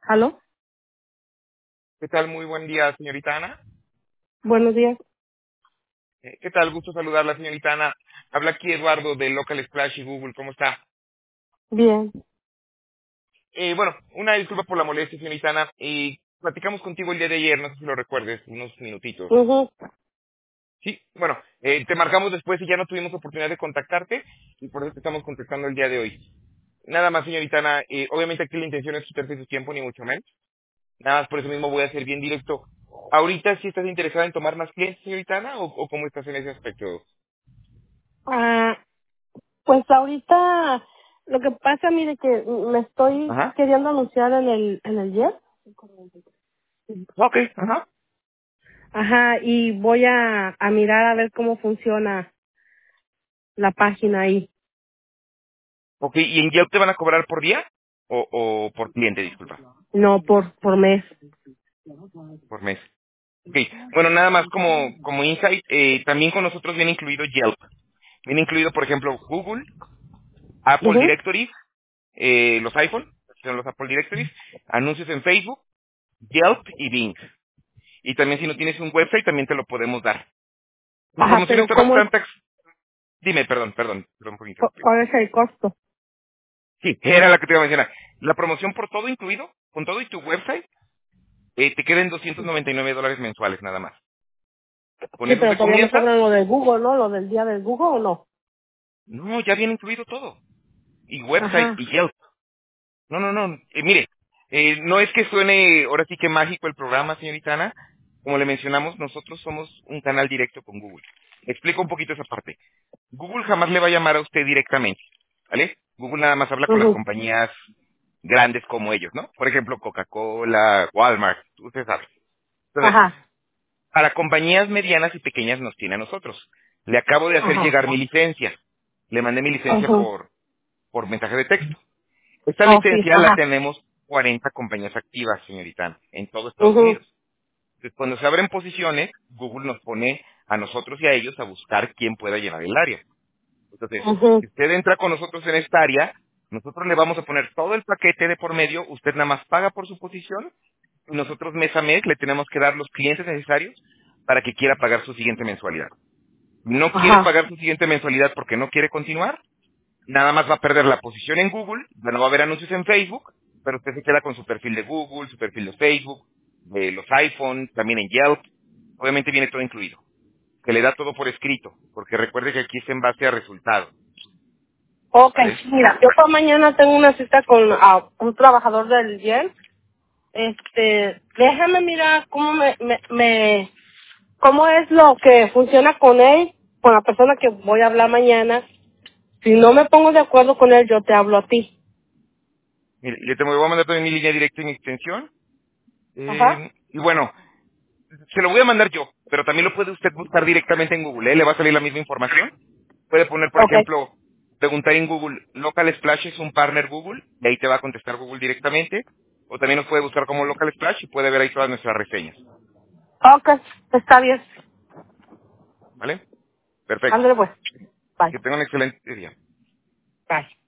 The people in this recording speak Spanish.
¿Aló? ¿Qué tal? Muy buen día, señorita Ana. Buenos días. ¿Qué tal? Gusto saludarla, señorita Ana. Habla aquí Eduardo de Local Splash y Google. ¿Cómo está? Bien. Bueno, una disculpa por la molestia, señorita Ana. Platicamos contigo el día de ayer, no sé si lo recuerdes, unos minutitos. Ujú. Sí, bueno, te marcamos después y ya no tuvimos oportunidad de contactarte y por eso te estamos contactando el día de hoy. Nada más, señorita Ana, obviamente aquí la intención es quitarte tu tiempo, ni mucho menos. Nada más por eso mismo voy a ser bien directo. ¿Ahorita sí estás interesada en tomar más clientes, señorita Ana, o cómo estás en ese aspecto? Ah, pues ahorita lo que pasa, mire que me estoy Ajá. queriendo anunciar en el JET. Ok, ajá. Ajá, y voy a mirar a ver cómo funciona la página ahí. Ok, ¿y en Yelp te van a cobrar por día? O por cliente, disculpa, No por mes. por mes. Ok, bueno, nada más como insight, también con nosotros viene incluido Yelp. Viene incluido, por ejemplo, Google, Apple Ujú. Directories, los iPhone, son los Apple Directories, anuncios en Facebook, Yelp y Bing. Y también si no tienes un website, también te lo podemos dar. La Ajá, promoción pero está ¿cómo es? bastante... Dime, perdón un poquito. ¿Cuál es el costo? Sí, era la que te iba a mencionar. La promoción por todo incluido, con todo y tu website, te quedan $299 mensuales nada más. Con Sí, eso pero se todavía me comienza. cobran lo del Google, ¿no? Lo del día del Google o no. No, ya viene incluido todo. Y website Ajá, y Yelp. No. Mire, no es que suene ahora sí que mágico el programa, señorita Ana. Como le mencionamos, nosotros somos un canal directo con Google. Explico un poquito esa parte. Google jamás le va a llamar a usted directamente, ¿vale? Google nada más habla con las ujú. compañías grandes como ellos, ¿no? Por ejemplo, Coca-Cola, Walmart, usted sabe. Entonces, Ajá, para compañías medianas y pequeñas nos tiene a nosotros. Le acabo de hacer ajá, llegar mi licencia. Le mandé mi licencia ajá. por mensaje de texto. Esta Oh, sí, licencia la ajá. tenemos 40 compañías activas, señorita, en todo Estados Ujú. Unidos. Entonces, cuando se abren posiciones, Google nos pone a nosotros y a ellos a buscar quién pueda llenar el área. Entonces, Ujú. si usted entra con nosotros en esta área, nosotros le vamos a poner todo el paquete de por medio, usted nada más paga por su posición y nosotros mes a mes le tenemos que dar los clientes necesarios para que quiera pagar su siguiente mensualidad. No quiere Ajá, pagar su siguiente mensualidad porque no quiere continuar, nada más va a perder la posición en Google, ya no va a haber anuncios en Facebook, pero usted se queda con su perfil de Google, su perfil de Facebook, de los iPhones, también en Yelp. Obviamente viene todo incluido. Se le da todo por escrito, porque recuerde que aquí es en base a resultados, ok, ¿vale? mira, yo para mañana tengo una cita con un trabajador del YEL. Déjame mirar cómo es lo que funciona con él, con la persona que voy a hablar mañana. Si no me pongo de acuerdo con él, yo te hablo a ti. Mire, yo te voy a mandar también mi línea directa y mi extensión. Ajá, Y bueno, se lo voy a mandar yo, pero también lo puede usted buscar directamente en Google, ¿eh? Le va a salir la misma información. Puede poner, por ok, ejemplo, preguntar en Google, Local Splash es un partner Google, y ahí te va a contestar Google directamente. O también nos puede buscar como Local Splash y puede ver ahí todas nuestras reseñas, ok, está bien. ¿vale? Perfecto. Ándale pues, bye, Que tenga un excelente día. bye.